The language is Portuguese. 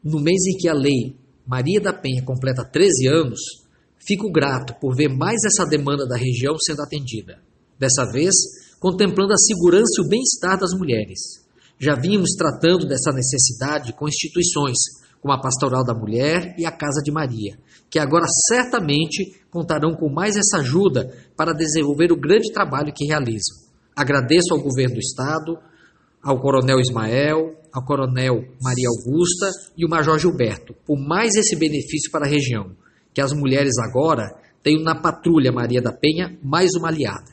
no mês em que a Lei Maria da Penha completa 13 anos, fico grato por ver mais essa demanda da região sendo atendida. Dessa vez, contemplando a segurança e o bem-estar das mulheres. Já vínhamos tratando dessa necessidade com instituições, como a Pastoral da Mulher e a Casa de Maria, que agora certamente contarão com mais essa ajuda para desenvolver o grande trabalho que realizam. Agradeço ao Governo do Estado, ao Coronel Ismael, ao Coronel Maria Augusta e o Major Gilberto, por mais esse benefício para a região, que as mulheres agora tenham na Patrulha Maria da Penha mais uma aliada.